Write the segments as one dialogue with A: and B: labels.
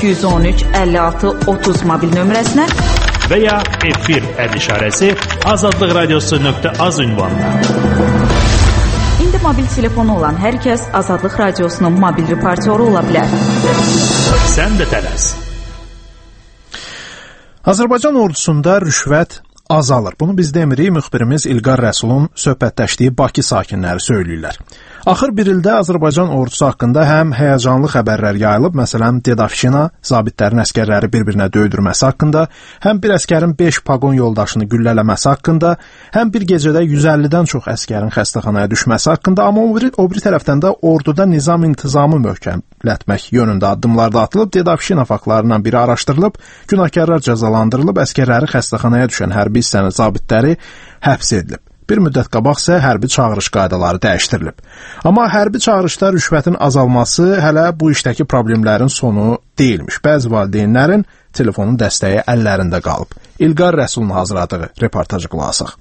A: 213 56 30 mobil nömrəsinə
B: və ya efir işarəsi azadlıqradiosu.az ünvanına.
A: İndi mobil telefonu olan hər kəs Azadlıq Radiosunun mobil reportyoru ola bilər.
B: Sən də tələs.
C: Azərbaycan ordusunda rüşvət azalır. Bunu biz demirik, müxbirimiz İlqar Rəsulun söhbətləşdiyi Bakı sakinləri söyləyirlər. Axır bir ildə Azərbaycan ordusu haqqında həm həyəcanlı xəbərlər yayılıb, məsələn, Dedafşina, zabitlərin əskərləri bir-birinə döydürməsi haqqında, həm bir əskərin 5 pagon yoldaşını güllələməsi haqqında, həm bir gecədə 150-dən çox əskərin xəstəxanaya düşməsi haqqında, amma o biri tərəfdən də orduda nizam-intizamı möhkəmlətmək yönündə addımlar da atılıb, Dedafşina faktlarından biri araşdırılıb, günahkarlar cəzalandırılıb, əskərləri xəstəxanaya düşən hərbi hissənin zabitləri həbs edilib. Bir müddət qabaq isə hərbi çağırış qaydaları dəyişdirilib. Amma hərbi çağırışda rüşvətin azalması hələ bu işdəki problemlərin sonu deyilmiş. Bəzi valideynlərin telefonun dəstəyi əllərində qalıb. İlqar Rəsulun hazırladığı reportajı qulaq asaq.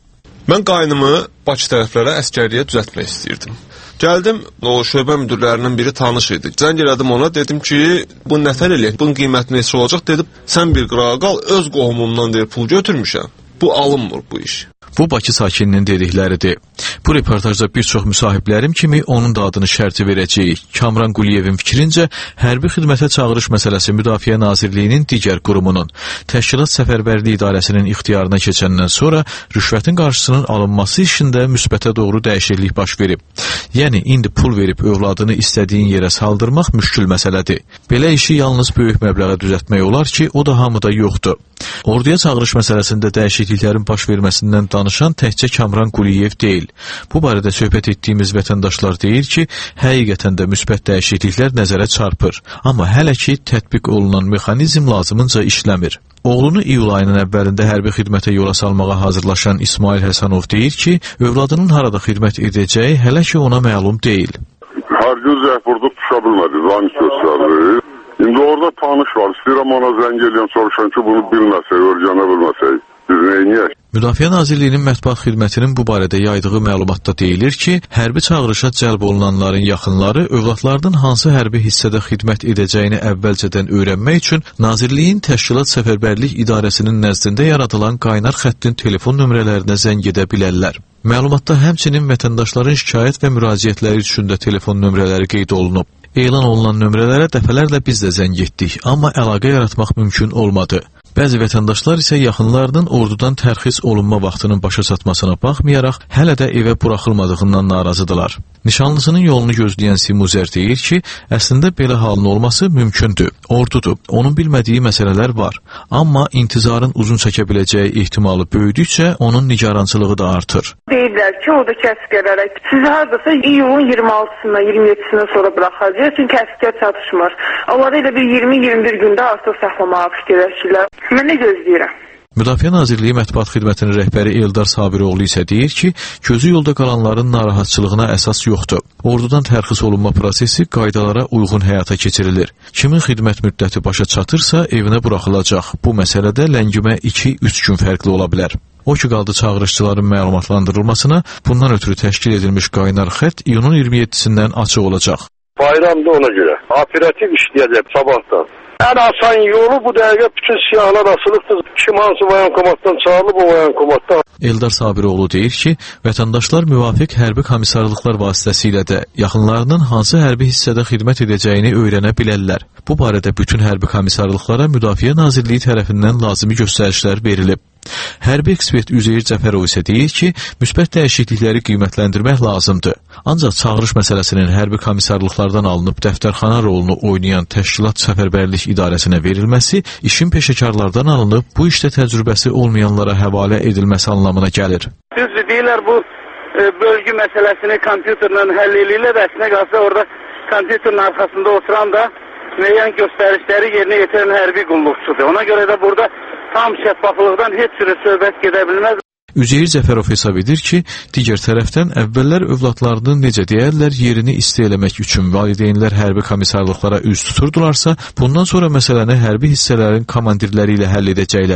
D: Mən qaynımı Bakı tərəflərə əskərliyə düzəltmək istəyirdim. Gəldim, o şöbə müdürlərinin biri tanış idi. Zəng elədim ona, dedim ki, bu nəfər eləyək, bunun qiyməti neçə olacaq? Dedim, sən bir qırağa qal, öz qohumumdan deyir, pul götürmüşəm. Bu alınmır bu iş.
E: Bu Bakı sakininin dedikləridir. Bu reportajda bir çox müsahiblərim kimi onun da adını şərti verəcəyik. Kamran Quliyevin fikrincə, hərbi xidmətə çağırış məsələsi Müdafiə Nazirliyinin digər qurumunun, Təşkilat Səfərbərliyi İdarəsinin ixtiyarına keçəndən sonra rüşvətin qarşısının alınması işində müsbətə doğru dəyişiklik baş verib. Yəni, indi pul verib övladını istədiyin yerə saldırmaq müşkül məsələdir. Belə işi yalnız böyük məbləğə düzəltmək olar ki, o da hamıda yoxdur. Orduya çağırış məsələsində dəyişikliklərin baş verməsindən danışan təkcə Kamran Quliyev deyil. Bu barədə söhbət etdiyimiz vətəndaşlar deyir ki, həqiqətən də müsbət dəyişikliklər nəzərə çarpır. Amma hələ ki, tətbiq olunan mexanizm lazımınca işləmir. Oğlunu iyul ayının əvvəlində hərbi xidmətə yola salmağa hazırlaşan İsmail Həsənov deyir ki, övladının harada xidmət edəcəyi hələ ki ona məlum deyil.
F: Hər gün zəh vurduq, düşə bilmədik, zani göstərdi. İndi orada tanış var, istəyirəm ona zəng eləyəm, soruşan ki, bunu bilməsək, örgənə bilməsək, biz neyniyək?
E: Müdafiə Nazirliyinin mətbuat xidmətinin bu barədə yaydığı məlumatda deyilir ki, hərbi çağırışa cəlb olunanların yaxınları övladlarının hansı hərbi hissədə xidmət edəcəyini əvvəlcədən öyrənmək üçün Nazirliyin Təşkilat Səfərbərlik İdarəsinin nəzdində yaradılan qaynar xəttin telefon nömrələrinə zəng edə bilərlər. Məlumatda həmçinin vətəndaşların şikayət və müraciətləri üçün də telefon nömrələri qeyd olunub. Elan olunan nömrələrə dəfələrlə biz də zəng etdik, amma əlaqə yaratmaq mümkün olmadı. Bəzi vətəndaşlar isə yaxınlarının ordudan tərxis olunma vaxtının başa çatmasına baxmayaraq, hələ də evə buraxılmadığından narazıdırlar. Nişanlısının yolunu gözləyən Simuzər deyir ki, əslində belə halın olması mümkündür. Ordudur, onun bilmədiyi məsələlər var. Amma intizarın uzun çəkə biləcəyi ehtimalı böyüdükcə onun nigarançılığı da artır.
G: Deyirlər ki, oradakı əskərlərə sizi hardasa iyulun 26-sından 27-sindən sonra buraxacaq, çünki əskər çatışmır. Onları elə bir 20-21 gündə artıq saxlamağa fikirləşirlər. Mən nə gözləyirəm?
E: Müdafiə Nazirliyi mətbuat xidmətinin rəhbəri Eldar Sabiroğlu isə deyir ki, gözü yolda qalanların narahatçılığına əsas yoxdur. Ordudan tərxis olunma prosesi qaydalara uyğun həyata keçirilir. Kimin xidmət müddəti başa çatırsa, evinə buraxılacaq. Bu məsələdə ləngimə 2-3 gün fərqli ola bilər. O ki, qaldı çağırışçıların məlumatlandırılmasına, bundan ötürü təşkil edilmiş qaynar xətt iyunun 27-sindən açıq olacaq.
F: Bayramda ona görə. Operativ işləyəcək sabahdan. Ən asan yolu bu dəqiqə bütün siyahlar asılıqdır. Kim hansı voyankomatdan çağırılıb o voyankomatdan.
E: Eldar Sabiroğlu deyir ki, vətəndaşlar müvafiq hərbi komissarlıqlar vasitəsilə də yaxınlarının hansı hərbi hissədə xidmət edəcəyini öyrənə bilərlər. Bu barədə bütün hərbi komissarlıqlara Müdafiə Nazirliyi tərəfindən lazımi göstərişlər verilib. Hərbi ekspert Üzeyir Cəfərov isə deyir ki, müsbət dəyişiklikləri qiymətləndirmək lazımdır. Ancaq çağırış məsələsinin hərbi komissarlıqlardan alınıb dəftərxana rolunu oynayan Təşkilat Səfərbərlik İdarəsinə verilməsi, işin peşəkarlardan alınıb bu işdə təcrübəsi olmayanlara həvalə edilməsi anlamına gəlir.
H: Düzdür, deyirlər bu bölgü məsələsini kompüterlə həll edirlər, əslində qalsa orada kompüterin arxasında oturan da müəyyən göstərişləri yerinə yetirən hərbi qulluqçudur. Ona görə də burada tam şəffaflıqdan heç cürə söhbət gedə bilməz.
E: Üzeyir Cəfərov hesab edir ki, digər tərəfdən əvvəllər övladlarının necə deyərlər yerini istələmək üçün valideynlər hərbi komissarlıqlara üz tuturdularsa, bundan sonra məsələni hərbi hissələrin komandirləri ilə həll edəcəklər.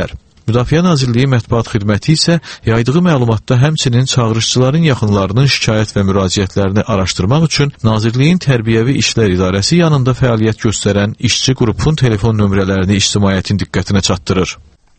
E: Müdafiə Nazirliyi Mətbuat Xidməti isə yaydığı məlumatda həmçinin çağırışçıların yaxınlarının şikayət və müraciətlərini araşdırmaq üçün Nazirliyin Tərbiyəvi İşlər İdarəsi yanında fəaliyyət göstərən işçi qrupun telefon nömrələrini ictimaiyyətin diqqətinə çatdırır.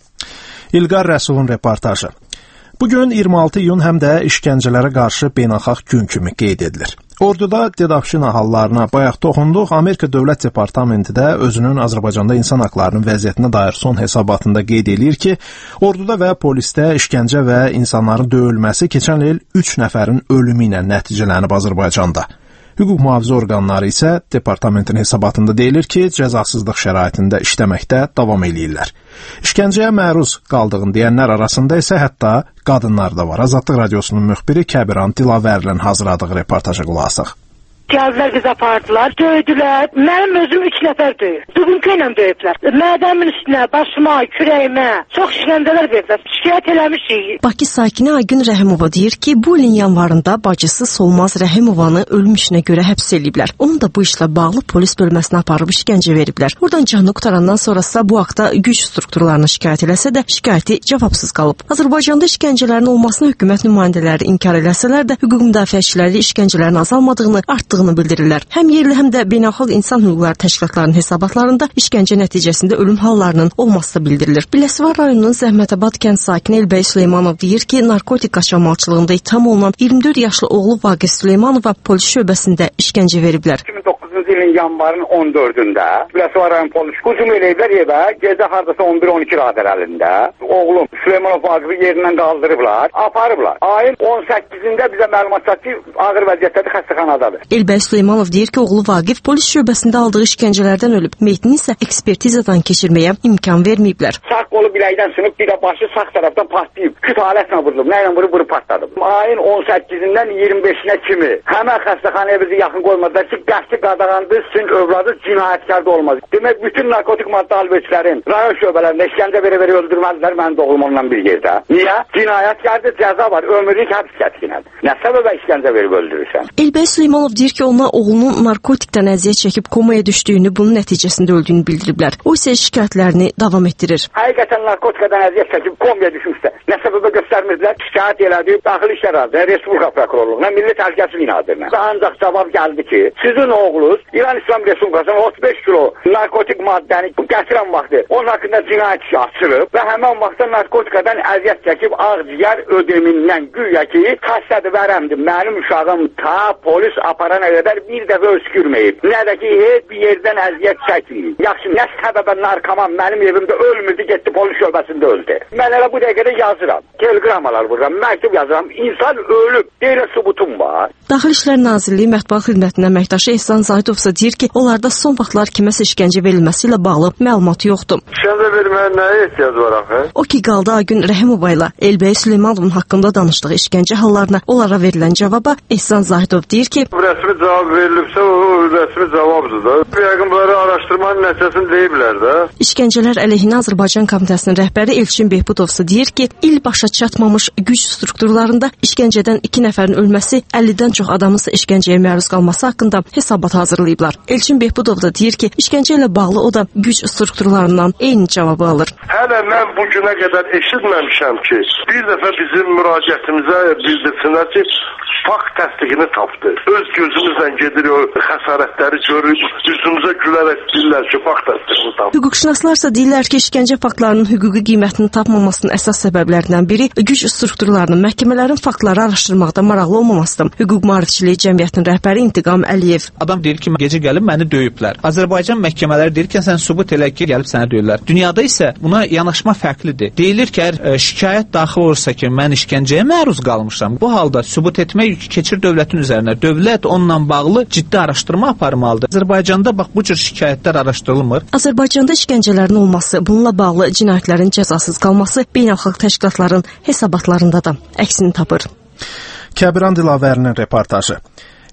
C: İlqar Rəsulun reportajı. Bugün 26 iyun həm də işgəncələrə qarşı beynəlxalq gün kimi qeyd edilir. Orduda dedavşina hallarına bayaq toxunduq. Amerika Dövlət Departamenti də özünün Azərbaycanda insan haqlarının vəziyyətinə dair son hesabatında qeyd edir ki, orduda və polisdə işgəncə və insanların döyülməsi keçən il 3 nəfərin ölümü ilə nəticələnib Azərbaycanda. Hüquq mühafizə orqanları isə departamentin hesabatında deyilir ki, cəzasızlıq şəraitində işləməkdə davam eləyirlər. İşgəncəyə məruz qaldığını deyənlər arasında isə hətta qadınlar da var. Azadlıq Radiosunun müxbiri Kəbiran Dilavərlin hazırladığı reportaja qulaq asaq.
I: Gəldilər qız apardılar, döydülər. Mənim özüm 3 nəfər döyüb. Dübünkü ilə döyüblər. Mədəmin üstünə, başıma, kürəyimə çox işgəncələr verdilər. Şikayət eləmişik.
J: Bakı sakini Aygün Rəhimova deyir ki, bu ilin yanvarında bacısı Solmaz Rəhimovanı ölüm işinə görə həbs ediblər. Onu da bu işlə bağlı polis bölməsinə aparıb işgəncə veriblər. Oradan canını qutarandan sonrası bu haqda güc strukturlarına şikayət eləsə də şikayəti cavabsız qalıb. Azərbaycanda işgəncələrin olmasını hökumət nümayəndələri inkar eləsələr də hüquq müdafiəçiləri işgəncələrin azalmadığını, artdığını bildirirlər. Həm yerli, həm də beynəlxalq insan hüquqları təşkilatlarının hesabatlarında işgəncə nəticəsində ölüm hallarının olması da bildirilir. Biləsuvar rayonunun Zəhmətabad kənd sakini Elbəy Süleymanov deyir ki, narkotik qaçırmaçılığında ittiham olunan 24 yaşlı oğlu Vaqif Süleymanova polis şöbəsində işgəncə veriblər.
H: 2009 ilin yanvarın 14-də Biləsuvar rayon polis hücum eləyiblər evə, gecə hardasa 11-12 radələrində. Oğlum Süleymanov Vaqifi yerindən qaldırıblar, aparıblar. Ayın 18-də bizə məlumat çatdı ki, ağır vəziyyətdədir, xəstəxanadadır.
J: Elbəy Süleymanov deyir ki, oğlu Vaqif polis şöbəsində aldığı işgəncələrdən ölüb. Meyitini isə ekspertizadan keçirməyə imkan verməyiblər.
H: Sağ qolu biləkdən sınıb, bir də başı sağ tərəfdən partlayıb. Küt halətlə vurulub, nə ilə vurub partladı. Ayın 18-dən 25-nə kimi həmən xəstəxanaya bizi yaxın qoymadılar ki, qəsdi qadağandır, sizin övladı cinayətkarda olmaz. Demək, bütün narkotik maddə alverçilərin rayon şöbələrində işgəncə verə-verə öldürməzlər mənim doğulum ondan bir yerdə. Niyə? Cinayətkarda cəza var, ömürlük həbs çətinədir. Nə səbəbə işgəncə verib öldürürsən?
J: Elbəy Süleymanov deyir ki, ona oğlunun narkotikdən əziyyət çəkib komaya düşdüyünü, bunun nəticəsində öldüyünü bildiriblər. O isə şikayətlərini davam etdirir.
H: Həqiqətən narkotikadan əziyyət çəkib komaya düşmüşsə, nə səbəbə göstərmirdilər? Şikayət elədi, Daxili İşlər Nazirliyinə, Respublika Prokurorluğuna, Milli Təhlükəsizlik Nazirinə. Ancaq cavab gəldi ki, sizin oğlunuz İran İslam Respublikasının 35 kilo narkotik maddəni gətirən vaxtı onun haqqında cinayət işi açılıb və həmin vaxtda narkotikadan əziyyət çəkib ağciyər ödemindən güya ki, xəstədir, vərəmdir. Mənim uşağım ta polis aparana qədər bir dəfə öskürməyib. Nə də ki, heç bir yerdən əziyyət çəkməyib. Yaxşı, nə səbəbə narkoman mənim evimdə ölmürdü, getdi polis şöbəsində öldü. Mən elə bu dəqiqədə yazıram. Teleqramalar vururam, məktub yazıram. İnsan ölüb, deyirə sübutum var.
J: Daxili İşlər Nazirliyi Mətbuat Xidmətinin əməkdaşı Ehsan Zahidov isə deyir ki, onlarda son vaxtlar kiməsə işgəncə verilməsi ilə bağlı məlumat yoxdur.
F: İşgəncə verməyə nəyə ehtiyac var axı?
J: O ki, qaldı Aygün Rəhimova ilə Elbəy Süleymanovun haqqında danışdığı işgəncə hallarına onlara verilən cavaba Ehsan Zahidov deyir ki,
F: rəsmi cavab verilibsə, o rəsmi cavabdır da. Yəqin bunları araşdırmanın nəticəsini deyiblər də.
J: İşgəncələr əleyhinə Azərbaycan Komitəsinin rəhbəri Elçin Behbudov deyir ki, il başa çatmamış güc strukturlarında işgəncədən 2 nəfərin ölməsi, 50-dən çox adamın isə işgəncəyə məruz qalması haqqında hesabat hazırlayıblar. Elçin Behbudov da deyir ki, işgəncə ilə bağlı o da güc strukturlarından eyni cavabı alır.
F: Hələ mən bu günə qədər eşitməmişəm ki, bir dəfə bizim müraciətimizə bildirsinlər ki, fakt təsdiqini tapdı. Öz gözümüzlə gedir o xəsarətləri görür, yüzümüzə gülərək deyirlər ki, fakt təsdiqini tapdı.
J: Hüquqşünaslar isə deyirlər ki, işgəncə faktlarının hüquqi qiymətini tapmamasının əsas səbəblərindən biri güc strukturlarının məhkəmələrin faktları araşdırmaqda maraqlı olmamasıdır. Hüquq maarifçiliyi cəmiyyətinin rəhbəri İntiqam Əliyev.
K: Adam deyir ki, gecə gəlib məni döyüblər. Azərbaycan məhkəmələri deyir ki, sən sübut elə ki, gəlib səni döyürlər. Dünyada isə buna yanaşma fərqlidir. Deyilir ki, əgər şikayət daxil olursa ki, mən işgəncəyə məruz qalmışam, bu halda sübut etmək yükü keçir dövlətin üzərinə. Dövlət onunla bağlı ciddi araşdırma aparmalıdır. Azərbaycanda bax bu cür şikayətlər araşdırılmır.
J: Azərbaycanda işgəncələrin olması, bununla bağlı cinayətlərin cəzasız qalması beynəlxalq təşkilatların hesabatlarında da əksini tapır.
C: Kəbiran Dilavərinin reportajı.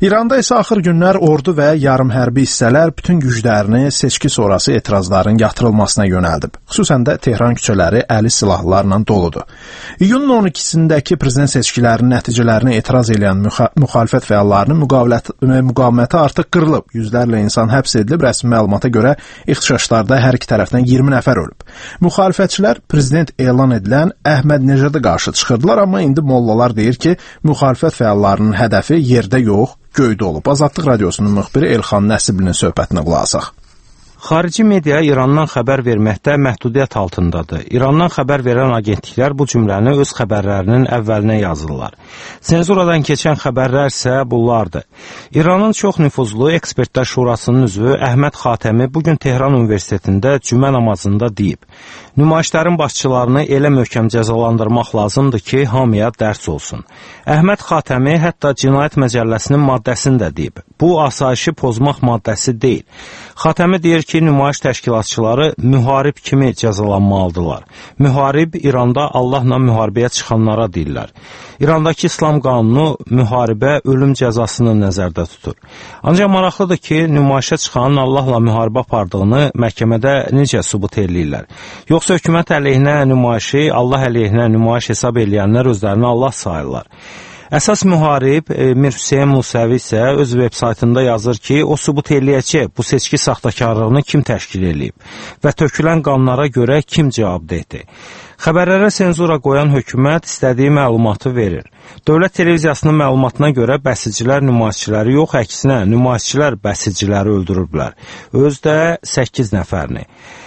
C: İranda isə axır günlər ordu və yarımhərbi hissələr bütün güclərini seçki sonrası etirazların yatırılmasına yönəldib. Xüsusən də Tehran küçələri əli silahlarla doludur. İyunun 12-sindəki prezident seçkilərinin nəticələrinə etiraz edən müxalifət fəallarının müqaviməti artıq qırılıb. Yüzlərlə insan həbs edilib. Rəsmi məlumata görə ixtişaşlarda hər iki tərəfdən 20 nəfər ölüb. Müxalifətçilər prezident elan edilən Əhməd Necada qarşı çıxırdılar, amma indi mollalar deyir ki, müxalifət fəallarının hədəfi yerdə yox, göydə olub. Azadlıq Radiosunun müxbiri Elxan Nəsiblinin söhbətinə qulaq asaq.
L: Xarici media İrandan xəbər verməkdə məhdudiyyət altındadır. İrandan xəbər verən agentliklər bu cümləni öz xəbərlərinin əvvəlinə yazırlar. Senzuradan keçən xəbərlər isə bunlardır. İranın çox nüfuzlu ekspertlər şurasının üzvü Əhməd Xatəmi bugün Tehran Universitetində cümə namazında deyib. Nümayişlərin başçılarını elə möhkəm cəzalandırmaq lazımdır ki, hamıya dərs olsun. Əhməd Xatəmi hətta Cinayət Məcəlləsinin maddəsini də deyib. Bu, asayişi pozmaq maddəsi deyil. Xatəmi deyir ki, nümayiş təşkilatçıları müharib kimi cəzalanmalıdırlar. Müharib İranda Allahla müharibəyə çıxanlara deyirlər. İrandakı İslam qanunu müharibə ölüm cəzasını nəzərdə tutur. Ancaq maraqlıdır ki, nümayişə çıxanın Allahla müharibə apardığını məhkəmədə necə sübut edirlər? Yoxsa hökumət əleyhinə nümayişi Allah əleyhinə nümayiş hesab eləyənlər özlərini Allah sayırlar. Əsas müharib Mir Hüseyn Musəvi isə öz veb-saytında yazır ki, o sübut eləyəcək bu seçki saxtakarlığını kim təşkil eləyib və tökülən qanlara görə kim cavabdehdir. Xəbərlərə senzura qoyan hökumət istədiyi məlumatı verir. Dövlət televiziyasının məlumatına görə bəsicilər nümayişçiləri yox, əksinə nümayişçilər bəsiciləri öldürüblər. Özdə 8 nəfərini.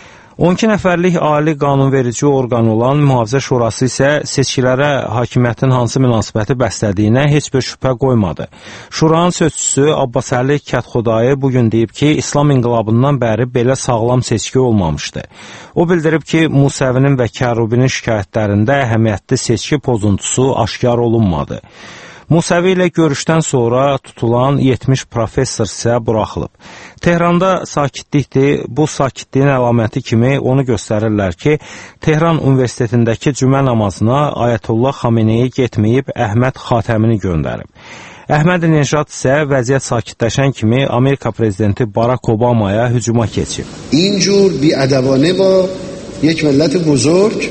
L: 12 nəfərlik ali qanunverici orqan olan Mühafizə Şurası isə seçkilərə hakimiyyətin hansı münasibəti bəslədiyinə heç bir şübhə qoymadı. Şuranın sözçüsü Abbasəli Kətxudayı bugün deyib ki, İslam inqilabından bəri belə sağlam seçki olmamışdı. O bildirib ki, Musəvinin və Kərubinin şikayətlərində əhəmiyyətli seçki pozuntusu aşkar olunmadı. Musəvi ilə görüşdən sonra tutulan 70 professor isə buraxılıb. Tehranda sakitlikdir. Bu sakitliyin əlaməti kimi onu göstərirlər ki, Tehran Universitetindəki cümə namazına Ayətullah Xameneyi getməyib Əhməd Xatəmini göndərib. Əhməd Necad isə vəziyyət sakitləşən kimi Amerika prezidenti Barack Obamaya hücuma keçib.
M: İncur biədəvanə ba یک ملت بزرگ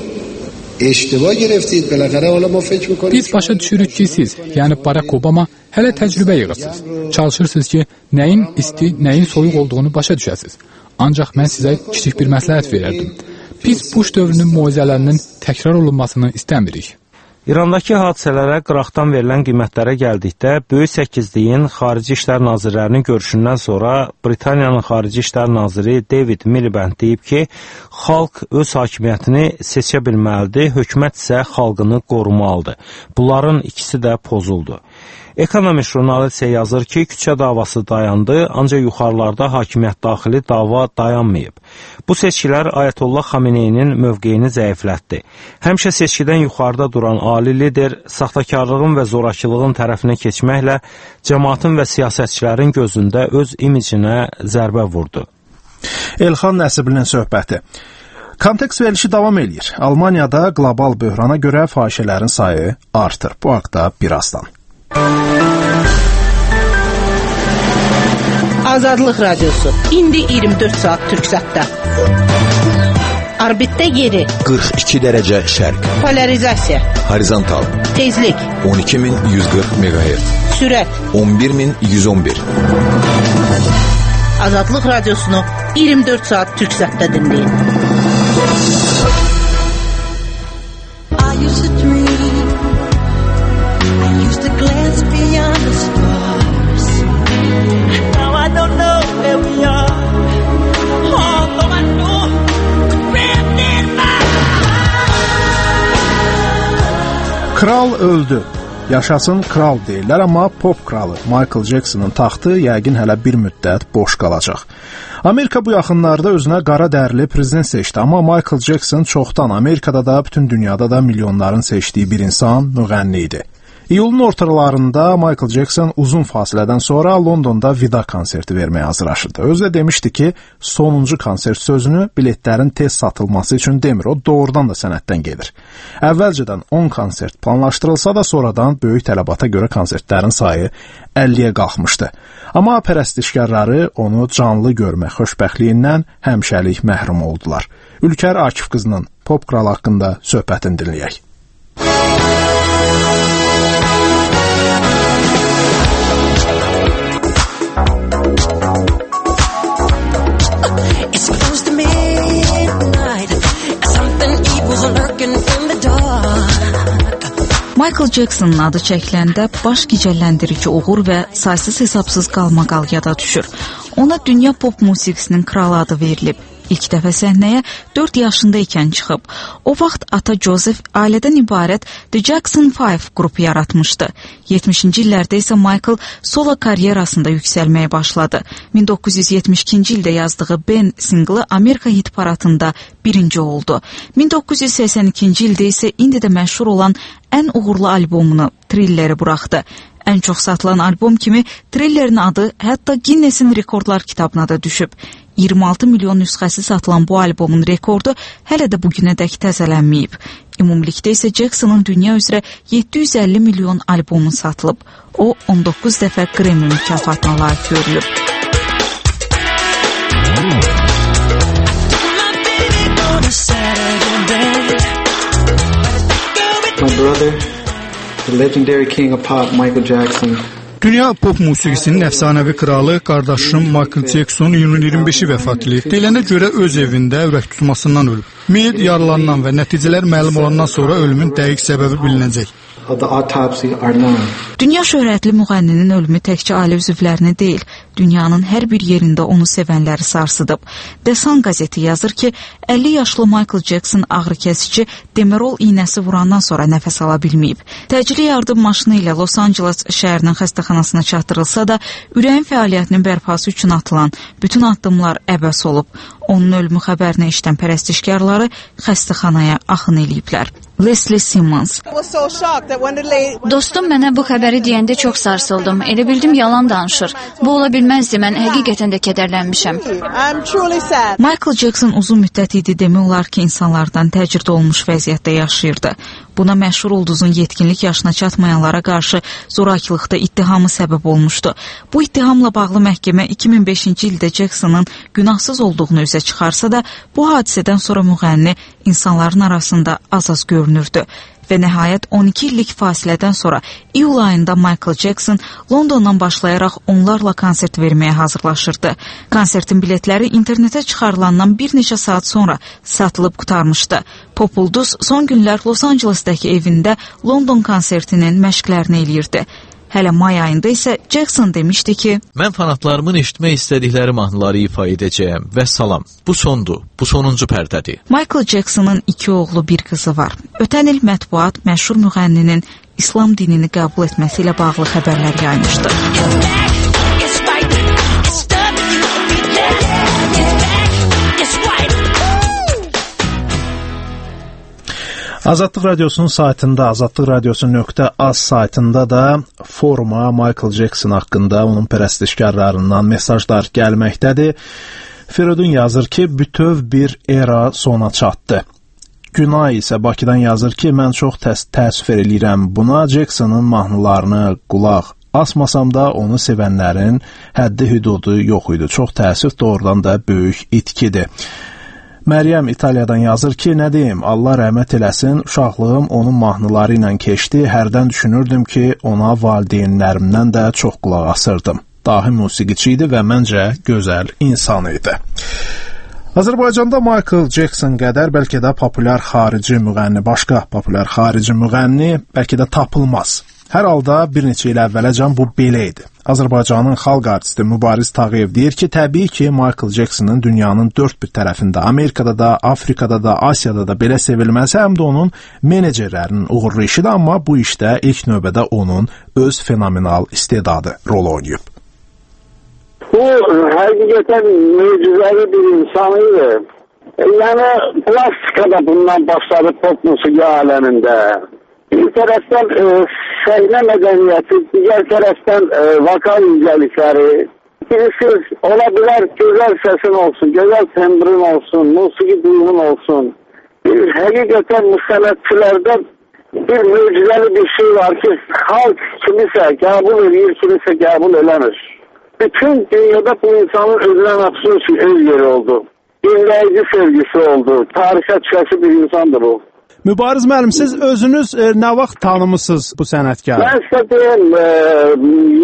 M: اشتباه گرفتید بالاخره حالا ما فکر می‌کنیم
N: Biz başa düşürük ki siz, yəni Barack Obama hələ təcrübə yığırsınız. Çalışırsınız ki, nəyin isti, nəyin soyuq olduğunu başa düşəsiniz. Ancaq mən sizə kiçik bir məsləhət verərdim. Biz Bush dövrünün moizələrinin təkrar olunmasını istəmirik.
L: İrandakı hadisələrə qıraqdan verilən qiymətlərə gəldikdə, Böyük Səkizliyin Xarici İşlər Nazirlərinin görüşündən sonra Britaniyanın Xarici İşlər Naziri David Miliband deyib ki, xalq öz hakimiyyətini seçə bilməlidir, hökumət isə xalqını qorumalıdır. Bunların ikisi də pozuldu. Economist jurnalı isə yazır ki, küçə davası dayandı, ancaq yuxarılarda hakimiyyət daxili dava dayanmayıb. Bu seçkilər Ayətullah Xameneyinin mövqeyini zəiflətdi. Həmişə seçkidən yuxarıda duran ali lider saxtakarlığın və zorakılığın tərəfinə keçməklə cəmaatın və siyasətçilərin gözündə öz imicinə zərbə vurdu.
C: Elxan Nəsiblinin söhbəti. Kontekst verilişi davam edir. Almaniyada qlobal böhrana görə fahişələrin sayı artır. Bu haqda birazdan.
O: Azadlıq Radiosu. İndi 24 saat Türksatda. Orbitdə yeri
P: 42 dərəcə şərq.
O: Polarizasiya.
P: Horizontal.
O: Tezlik
P: 12140 MHz.
O: Sürət
P: 11111.
O: Azadlıq Radiosunu 24 saat Türksatda dinləyin. I used to dream, I used to glance beyond the stars. Now I don't know where we are. Although I know within my heart.
C: Kral öldü. Yaşasın kral deyirlər, amma pop kralı Michael Jackson'ın taxtı yəqin hələ bir müddət boş qalacaq. Amerika bu yaxınlarda özünə qara dərli prezident seçdi, amma Michael Jackson çoxdan Amerikada da, bütün dünyada da milyonların seçdiyi bir insan, müğənni idi. İyulun ortalarında Michael Jackson uzun fasilədən sonra Londonda vida konserti verməyə hazırlaşırdı. Özü də demişdi ki, sonuncu konsert sözünü biletlərin tez satılması üçün demir, o doğrudan da sənətdən gedir. Əvvəlcədən 10 konsert planlaşdırılsa da sonradan böyük tələbata görə konsertlərin sayı 50-yə qalxmışdı. Amma pərəstişkarları onu canlı görmə xoşbəxtliyindən həmişəlik məhrum oldular. Ülkər Akif qızının pop kralı haqqında söhbətini dinləyək.
A: Michael Jackson'ın adı çəkiləndə baş gicəlləndirici uğur və saysız hesabsız qalmaqal yada düşür. Ona dünya pop musiqisinin kralı adı verilib. İlk dəfə səhnəyə 4 yaşında ikən çıxıb. O vaxt ata Joseph ailədən ibarət The Jackson 5 qrupu yaratmışdı. 70-ci illərdə isə Michael solo karyerasında yüksəlməyə başladı. 1972-ci ildə yazdığı Ben singli Amerika hit paradında birinci oldu. 1982-ci ildə isə indi də məşhur olan ən uğurlu albomunu Thriller'i buraxdı. Ən çox satılan albom kimi Thriller'in adı hətta Guinness'in rekordlar kitabına da düşüb. 26 milyon nüsxəsi satılan bu albomun rekordu hələ də bugünədək təzələnməyib. Ümumilikdə isə Jackson'ın dünya üzrə 750 milyon albomu satılıb. O 19 dəfə Grammy mükafatına layiq görülüb.
Q: My brother, the legendary king of pop, Michael Jackson.
R: Dünya pop musiqisinin əfsanəvi kralı qardaşım Michael Jackson iyunun 25-i vəfat edib. Deyiləndə görə öz evində ürək tutmasından ölüb. Meyit yaralanan və nəticələr məlum olandan sonra ölümün dəqiq səbəbi bilinəcək.
A: Dünya şöhrətli müğənninin ölümü təkcə ailə üzvlərini deyil, dünyanın hər bir yerində onu sevənləri sarsıdıb. The Sun qəzeti yazır ki, 50 yaşlı Michael Jackson ağrıkəsici Demerol iynəsi vurandan sonra nəfəs ala bilməyib. Təcili yardım maşını ilə Los Angeles şəhərinin xəstəxanasına çatdırılsa da, ürəyin fəaliyyətinin bərpası üçün atılan bütün addımlar əbəs olub. Onun ölümü xəbərini eşidən pərəstişkarları xəstəxanaya axın eləyiblər. Leslie Simmons.
S: Dostum mənə bu xəbəri deyəndə çox sarsıldım. Elə bildim yalan danışır. Bu ola bilməzdi, mən həqiqətən də kədərlənmişəm.
A: Michael Jackson uzun müddət idi demək olar ki, insanlardan təcrid olmuş vəziyyətdə yaşayırdı. Buna məşhur ulduzun yetkinlik yaşına çatmayanlara qarşı zorakılıqda ittihamı səbəb olmuşdu. Bu ittihamla bağlı məhkəmə 2005-ci ildə Jackson'ın günahsız olduğunu üzə çıxarsa da, bu hadisədən sonra müğənni insanların arasında az-az görünürdü. Və nəhayət 12 illik fasilədən sonra iyul ayında Michael Jackson Londondan başlayaraq onlarla konsert verməyə hazırlaşırdı. Konsertin biletləri internetə çıxarılandan bir neçə saat sonra satılıb qurtarmışdı. Pop ulduz son günlər Los Angelesdəki evində London konsertinin məşqlərini eləyirdi. Hələ may ayında isə Jackson demişdi ki,
E: mən fanatlarımın eşitmək istədikləri mahnıları ifa edəcəyəm və salam. Bu sondur, bu sonuncu pərdədir.
A: Michael Jackson'ın 2 oğlu, bir qızı var. Ötən il mətbuat məşhur müğənninin İslam dinini qəbul etməsi ilə bağlı xəbərlər yaymışdı.
C: Azadlıq Radiosunun saytında, azadlıqradiosu.az saytında da foruma Michael Jackson haqqında onun pərəstişkarlarından mesajlar gəlməkdədir. Firidun yazır ki, bütöv bir era sona çatdı. Günay isə Bakıdan yazır ki, mən çox təəssüf eləyirəm buna, Jackson'ın mahnılarını qulaq asmasam da onu sevənlərin həddi hüdudu yox idi. Çox təəssüf, doğrudan da böyük itkidir. Məryəm İtaliyadan yazır ki, nə deyim, Allah rəhmət eləsin, uşaqlığım onun mahnıları ilə keçdi, hərdən düşünürdüm ki, ona valideynlərimdən də çox qulaq asırdım. Dahi musiqiçi idi və məncə gözəl insan idi. Azərbaycanda Michael Jackson qədər bəlkə də populyar xarici müğənni, başqa populyar xarici müğənni bəlkə də tapılmaz. Hər halda bir neçə il əvvələcən bu belə idi. Azərbaycanın xalq artisti Mübariz Tağıyev deyir ki, təbii ki, Michael Jackson'ın dünyanın dörd bir tərəfində, Amerikada da, Afrikada da, Asiyada da belə sevilməsi həm də onun menecerlərinin uğurlu işidir, amma bu işdə ilk növbədə onun öz fenomenal istedadı rol oynayıb.
T: Bu həqiqətən möcüzəli bir insan idi. Yəni plastikada bundan başladı pop musiqi aləmində. Bir tərəfdən səhnə mədəniyyəti, digər tərəfdən vokal incəlikləri. Bilirsiniz, ola bilər gözəl səsin olsun, gözəl tembrin olsun, musiqi duyumun olsun. Həqiqətən bu sənətçilərdə bir möcüzəli bir şey var ki, xalq kimisə qəbul edir, kimisə qəbul eləmir. Bütün dünyada bu insanın özünə məxsus üçün öz yeri oldu. Dinləyici sevgisi oldu. Tarixə düşəsi bir insandır o.
C: Mübariz müəllim, siz özünüz nə vaxt tanımısınız bu sənətkarı?
T: Mən sizə deyim,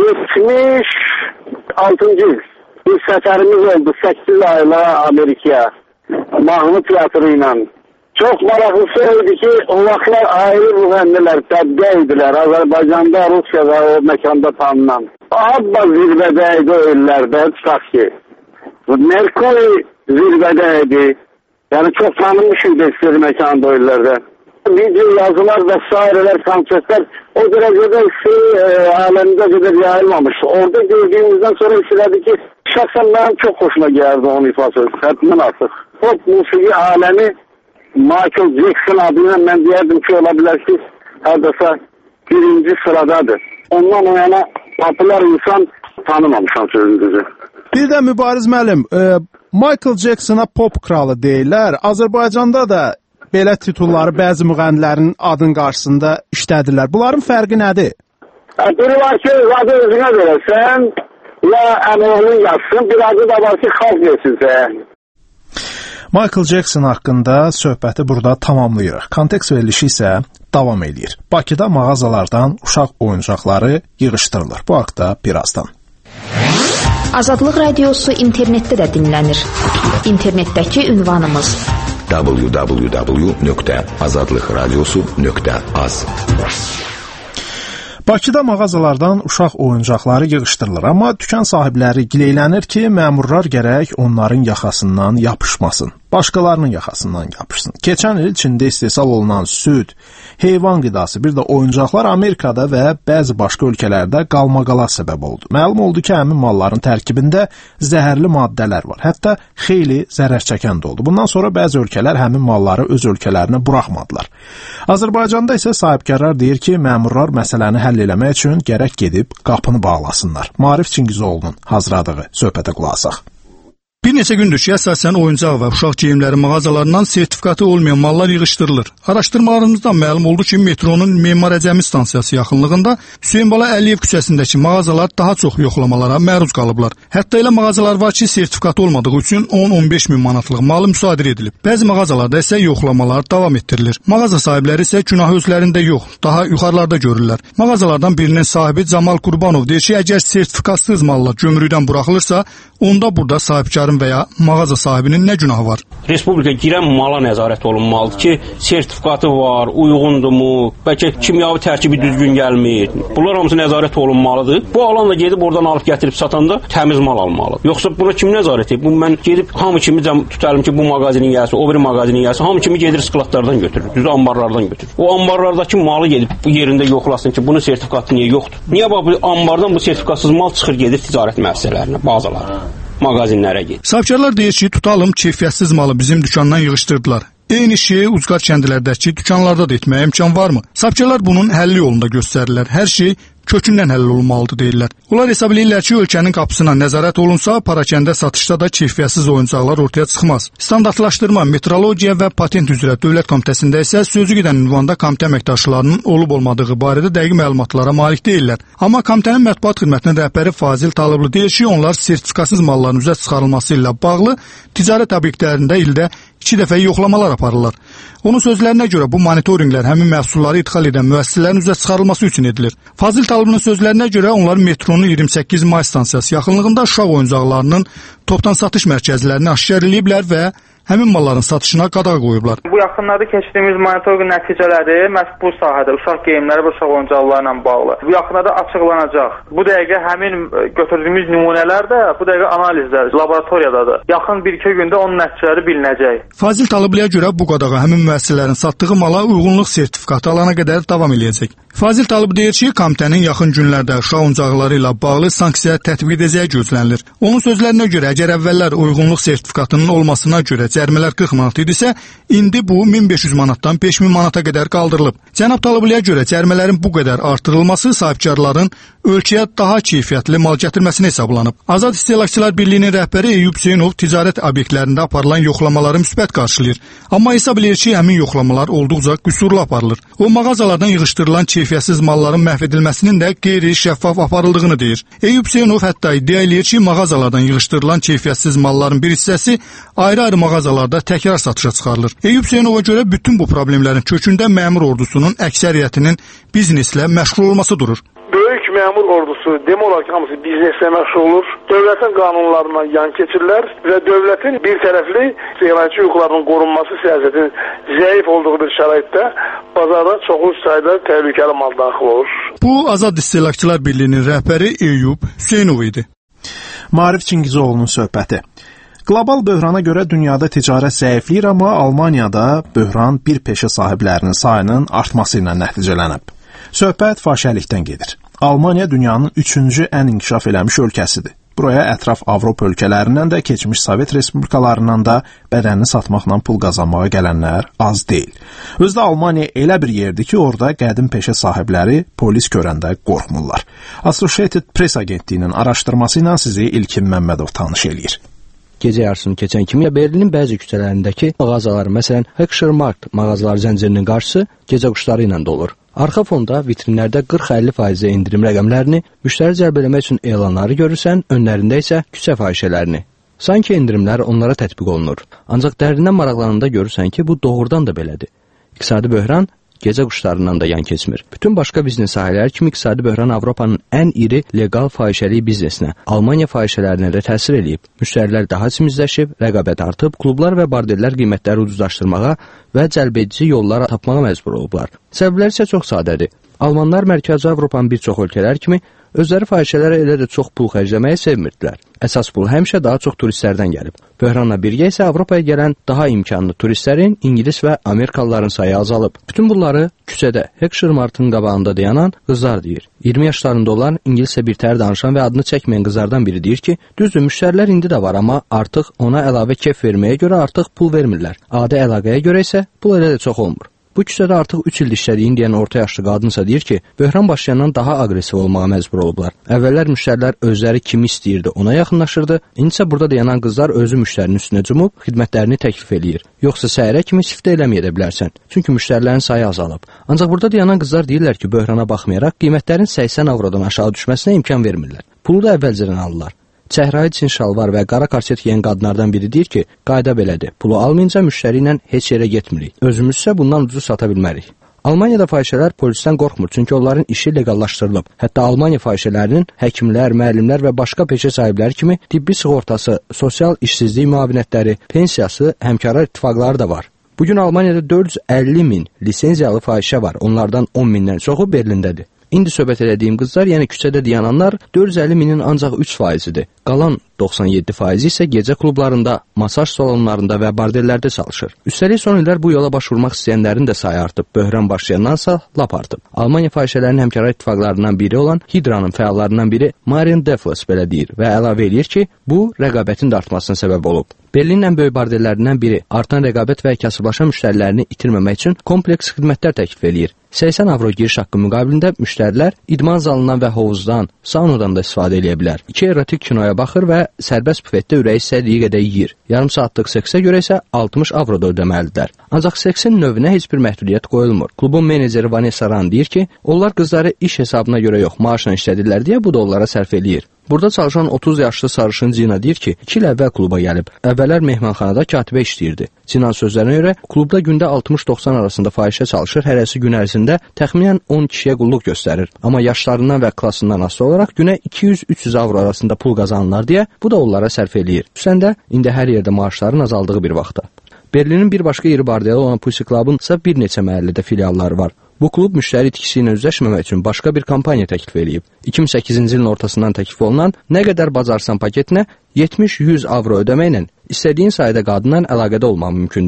T: 76-cı il bir səfərimiz oldu 8 ayla Amerikaya, mahnı teatrı ilə. Çox maraqlısı idi ki, o vaxtlar ayrı müğənnilər, dəbdə idilər. Azərbaycanda, Rusiyada o məkanda tanınan. Abba zirvədə idi o illərdə, tutaq ki. Merkuri zirvədə idi. Yəni çox tanınmış idi istəyir məkanda o illərdə. Video yazılar və s. konsertlər o dərəcədə aləmdə qədər yayılmamış. Orada gördüyümüzdən sonra istədi ki, şəxsən mənim çox xoşuma gəldi onun ifası. Həddindən artıq. Pop musiqi aləmi Michael Jackson adıyla mən deyərdim ki, ola bilər ki, hərdəsə birinci sıradadır. Ondan o yana popular insan tanımamışam sözünüzü.
C: Bir də Mübariz müəllim, Michael Jacksona pop kralı deyirlər. Azərbaycanda da belə titulları bəzi müğənnilərin adın qarşısında işlədirlər. Bunların fərqi nədir?
T: Biri var ki, adı özünə verəsən, ya əmrolun yazsın, bir adı da var ki, xalq versin.
C: Michael Jackson haqqında söhbəti burada tamamlayırıq. Kontekst verilişi isə davam edir. Bakıda mağazalardan uşaq oyuncaqları yığışdırılır. Bu haqda birazdan.
U: Azadlıq radiosu internetdə də dinlənir. İnternetdəki ünvanımız
P: www.azadlıqradiosu.az.
C: Bakıda mağazalardan uşaq oyuncaqları yığışdırılır, amma dükan sahibləri gileylənir ki, məmurlar gərək onların yaxasından yapışmasın, başqalarının yaxasından yapışsın. Keçən il Çində istehsal olunan süd, heyvan qidası, bir də oyuncaqlar Amerikada və bəzi başqa ölkələrdə qalmaqala səbəb oldu. Məlum oldu ki, həmin malların tərkibində zəhərli maddələr var, hətta xeyli zərər çəkən də oldu. Bundan sonra bəzi ölkələr həmin malları öz ölkələrinə buraxmadılar. Azərbaycanda isə sahibkarlar deyir ki, məmurlar məsələni həll eləmək üçün gərək gedib qapını bağlasınlar. Maarif Çingizoğlu'nun hazırladığı söhbətə qulaq asaq.
R: Bir neçə gündür ki, əsasən oyuncaq və uşaq geyimləri mağazalarından sertifikatı olmayan mallar yığışdırılır. Araşdırmalarımızdan məlum oldu ki, metronun Memar Əcəmi stansiyası yaxınlığında Hüseynbala Əliyev küçəsindəki mağazalar daha çox yoxlamalara məruz qalıblar. Hətta elə mağazalar var ki, sertifikatı olmadığı üçün 10-15 min manatlıq malı müsadirə edilib. Bəzi mağazalarda isə yoxlamalar davam etdirilir. Mağaza sahibləri isə günahı özlərində yox, daha yuxarılarda görürlər. Mağazalardan birinin sahibi Camal Qurbanov deyir ki, əgər sertifikatsız mallar gömrükdən buraxılırsa, onda burada sahibkarın və ya mağaza sahibinin nə günahı var?
V: Respublika girən mala nəzarət olunmalıdır ki, sertifikatı var, uyğundurmu, bəlkə kimyavi tərkibi düzgün gəlmir. Bunlar hamısı nəzarət olunmalıdır. Bu alan da gedib oradan alıb gətirib satanda təmiz mal almalıdır. Yoxsa buna kim nəzarət edir? Bu mən gedib hamı kimi tutalım ki, bu mağazinin gəlsin, o biri mağazinin gəlsin, hamı kimi gedir skladlardan götürür, düz ambarlardan götürür. O ambarlardakı malı gedib bu yerində yoxlasın ki, bunun sertifikatı niyə yoxdur? Niyə bax bu ambardan bu sertifikatsız mal çıxır gedir ticarət müəssisələrinə, bazılara? Mağazinlərə gedir.
R: Sahibkarlar deyir ki, tutalım keyfiyyətsiz malı bizim dükandan yığışdırdılar. Eyni şeyi ucqar kəndlərdəki dükanlarda da etməyə imkan varmı? Sahibkarlar bunun həlli yolunda göstərirlər. Hər şey kökündən həll olunmalıdır deyirlər. Onlar hesab edirlər ki, ölkənin qapısına nəzarət olunsa, parakəndə satışda da keyfiyyətsiz oyuncaqlar ortaya çıxmaz. Standartlaşdırma, metrologiya və patent üzrə Dövlət Komitəsində isə sözü gedən ünvanda komitə əməkdaşlarının olub-olmadığı barədə dəqiq məlumatlara malik deyirlər. Amma komitənin mətbuat xidmətinin rəhbəri Fazil Talıblı deyir ki, onlar sertifikatsız malların üzə çıxarılması ilə bağlı ticarət obyektlərində ildə 2 dəfə yoxlamalar aparırlar. Onun sözlərinə görə bu monitorinqlər həmin məhsulları idxal edən müəssisələrin üzə çıxarılması üçün edilir. Fazil Talıbının sözlərinə görə onlar metronun 28 may stansiyası yaxınlığında uşaq oyuncaqlarının topdan satış mərkəzlərini aşkar ediblər və həmin malların satışına qadağa qoyublar.
W: Bu yaxınlarda keçdiyimiz monitorinq nəticələri məhz bu sahədə uşaq geyimləri və uşaq oyuncaqları ilə bağlı. Bu yaxınlarda açıqlanacaq. Bu dəqiqə həmin götürdüyümüz nümunələr də bu dəqiqə analizlər laboratoriyadadır. Yaxın 1-2 gündə onun nəticələri bilinəcək.
R: Fazil Talıblıya görə bu qadağa həmin müəssisələrin satdığı mala uyğunluq sertifikatı alana qədər davam eləyəcək. Fazil Talıb deyir ki, komitənin yaxın günlərdə uşaq oyuncaqları ilə bağlı sanksiya tətbiq edəcəyi gözlənilir. Onun sözlərinə görə, əgər əvvəllər uyğunluq sertifikatının olmasına görə cərimələr 40 manat idisə, indi bu 1500 manatdan 5000 manata qədər qaldırılıb. Cənab Talıbliyə görə cərimələrin bu qədər artırılması sahibkarların ölkəyə daha keyfiyyətli mal gətirməsini hesablanıb. Azad İstehlakçılar Birliyinin rəhbəri Eyyub Hüseynov ticarət obyektlərində aparılan yoxlamaları müsbət qarşılayır. Amma hesab edir ki, həmin yoxlamalar olduqca qüsurlu aparılır. O, mağazalardan yığışdırılan keyfiyyətsiz malların məhv edilməsinin də qeyri-şəffaf aparıldığını deyir. Eyyub Hüseynov hətta iddia edir ki, mağazalardan yığışdırılan keyfiyyətsiz malların bir hissəsi ayrı-ayrı mağazalarda təkrar satışa çıxarılır. Eyyub Hüseynova görə bütün bu problemlərin kökündə məmur ordusunun əksəriyyətinin bizneslə məşğul olması durur.
F: Böyük məmur ordusu demək olar ki, hamısı bizneslə məşğul olur. Dövlətin qanunlarından yan keçirlər və dövlətin bir tərəfli istehlakçı hüquqlarının qorunması siyasətinin zəif olduğu bir şəraitdə bazarda çoxlu sayda təhlükəli mal daxil olur.
R: Bu, Azad İstehlakçılar Birliyinin rəhbəri Eyyub Hüseynov idi.
C: Maarif Çingizoğlu'nun söhbəti. Qlobal böhrana görə dünyada ticarət zəifləyir, amma Almaniyada böhran bir peşə sahiblərinin sayının artması ilə nəticələnib. Söhbət fahişəlikdən gedir. Almaniya dünyanın 3-cü ən inkişaf eləmiş ölkəsidir. Buraya ətraf Avropa ölkələrindən də, keçmiş Sovet respublikalarından da bədənini satmaqla pul qazanmağa gələnlər az deyil. Özdə Almaniya elə bir yerdir ki, orada qədim peşə sahibləri polis görəndə qorxmurlar. Associated Press agentliyinin araşdırması ilə sizi İlkin Məmmədov tanış eləyir.
B: Gecə yarısını keçən kimi Berlinin bəzi küçələrindəki mağazalar, məsələn, Heckschermarkt mağazalar zəncirinin qarşısı gecə quşları ilə dolur. Arxa fonda vitrinlərdə 40-50% endirim rəqəmlərini, müştəri cəlb eləmək üçün elanları görürsən, önlərində isə küçə fahişələrini. Sanki endirimlər onlara tətbiq olunur. Ancaq dərindən maraqlananda görürsən ki, bu doğrudan da belədir. İqtisadi böhran gecə quşlarından da yan keçmir. Bütün başqa biznes sahələri kimi iqtisadi böhran Avropanın ən iri legal fahişəlik biznesinə, Almaniya fahişələrinə də təsir eləyib. Müştərilər daha cimizləşib, rəqabət artıb, klublar və bordellər qiymətləri ucuzlaşdırmağa və cəlbedici yollar tapmağa məcbur olublar. Səbəblər isə çox sadədir. Almanlar Mərkəzi Avropanın bir çox ölkələr kimi özləri fahişələrə elə də çox pul xərcləməyi sevmirdilər. Əsas pul həmişə daha çox turistlərdən gəlib. Böhranla birgə isə Avropaya gələn daha imkanlı turistlərin, İngilis və Amerikalıların sayı azalıb. Bütün bunları küçədə Heckschermarktın qabağında dayanan qızlar deyir. 20 yaşlarında olan, İngiliscə birtəhər danışan və adını çəkməyən qızlardan biri deyir ki, düzdür, müştərilər indi də var, amma artıq ona əlavə kef verməyə görə artıq pul vermirlər. Adi əlaqəyə görə isə pul elə də çox olmur. Bu küçədə artıq 3 ildir işlədiyin deyən orta yaşlı qadınsa deyir ki, böhran başlayandan daha aqressiv olmağa məcbur olublar. Əvvəllər müştərilər özləri kimi istəyirdi, ona yaxınlaşırdı. İndi burada dayanan qızlar özü müştərinin üstünə cumub, xidmətlərini təklif eləyir. Yoxsa səhərə kimi siftə eləməyə də bilərsən. Çünki müştərilərin sayı azalıb. Ancaq burada dayanan qızlar deyirlər ki, böhrana baxmayaraq qiymətlərin 80 avrodan aşağı düşməsinə imkan vermirlər. Pulu da əvvəlcədən alırlar. Çəhrayı cin şalvar və qara korset geyən qadınlardan biri deyir ki, qayda belədir. Pulu almayınca müştəri ilə heç yerə getmirik. Özümüz isə bundan ucuz sata bilmərik. Almaniyada fahişələr polisdən qorxmur, çünki onların işi legallaşdırılıb. Hətta Almaniya fahişələrinin həkimlər, müəllimlər və başqa peşə sahibləri kimi tibbi sığortası, sosial işsizlik müavinətləri, pensiyası, həmkarlar ittifaqları da var. Bugün Almaniyada 450 min lisenziyalı fahişə var. Onlardan 10 mindən çoxu Berlindədir. İndi söhbət elədiyim qızlar, yəni küçədə dayananlar 450 minin ancaq 3%-dir. Qalan 97% isə gecə klublarında, masaj salonlarında və bordellərdə çalışır. Üstəlik son illər bu yola başvurmaq istəyənlərin də sayı artıb, böhran başlayandansa lap artıb. Almaniya fahişələrinin həmkarlar ittifaqlarından biri olan Hidranın fəallarından biri Marian Defles belə deyir və əlavə eləyir ki, bu rəqabətin də artmasına səbəb olub. Berlinin ən böyük bordellərindən biri artan rəqabət və kasıblaşan müştərilərini itirməmək üçün kompleks xidmətlər təklif eləyir. 80 avro giriş haqqı müqabilində müştərilər idman zalından və hovuzdan, saunadan da istifadə edə bilər. 2 erotik kinoya baxır və sərbəst bufetdə ürəyi istədiyi qədər yeyir. Yarım saatlıq seksə görə isə 60 avro da ödəməlidirlər. Ancaq seksin növünə heç bir məhdudiyyət qoyulmur. Klubun meneceri Vanessa Ran deyir ki, onlar qızları iş hesabına görə yox, maaşla işlədirlər deyə bu da onlara sərf eləyir. Burada çalışan 30 yaşlı sarışın Cina deyir ki, 2 il əvvəl kluba gəlib. Əvvəllər mehmanxanada katibə işləyirdi. Cinan sözlərinə görə klubda gündə 60-90 arasında fahişə çalışır, hərəsi gün ərzində təxminən 10 kişiyə qulluq göstərir. Amma yaşlarından və klassından asılı olaraq günə 200-300 avro arasında pul qazanırlar deyə bu da onlara sərf eləyir. Xüsusən də indi hər yerdə maaşların azaldığı bir vaxtda. Berlinin bir başqa iri bordeli olan Pussy Club'ın isə bir neçə məhəllədə filialları var. Bu klub müştəri itkisi ilə üzləşməmək üçün başqa bir kampaniya təklif eləyib. 2008-ci ilin ortasından təklif olunan nə qədər bacarsan paketinə 70-100 avro ödəməklə istədiyin sayda qadınla əlaqədə olmaq mümkündür.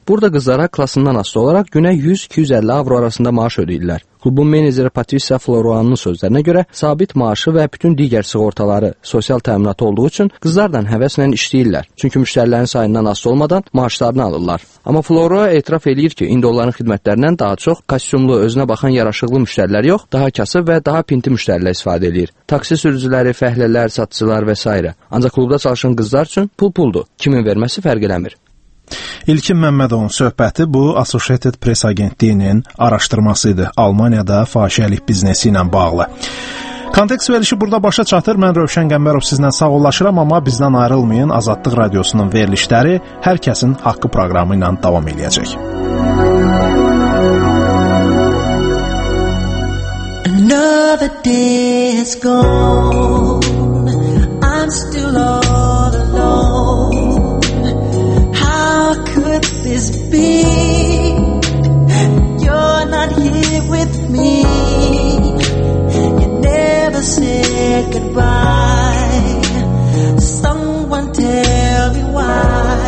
B: Burada qızlara klasından asılı olaraq günə 100-250 avro arasında maaş ödəyirlər. Klubun meneceri Patricia Floruan'ın sözlərinə görə sabit maaşı və bütün digər sığortaları, sosial təminatı olduğu üçün qızlarla həvəslə işləyirlər. Çünki müştərilərin sayından asılı olmadan maaşlarını alırlar. Amma Florua etiraf eləyir ki, indi onların xidmətlərindən daha çox kostyumlu, özünə baxan yaraşıqlı müştərilər yox, daha kasıb və daha pinti müştərilər istifadə edir. Taksi sürücüləri, fəhlələr, satıcılar və s. Ancaq klubda çalışan qızlar üçün puldur. Kimin verməsi fərq eləmir.
C: İlkin Məmmədovun söhbəti bu Associated Press agentliyinin araşdırması idi. Almaniyada fahişəlik biznesi ilə bağlı. Kontekst verilişi burada başa çatır. Mən Rövşən Qəmbərov sizlə sağollaşıram, amma bizdən ayrılmayın. Azadlıq Radiosunun verilişləri Hər kəsin haqqı proqramı ilə davam eləyəcək.
O: Another day has gone, I'm still all alone. How could this be? You're not here with me. You never said goodbye. Someone tell me why.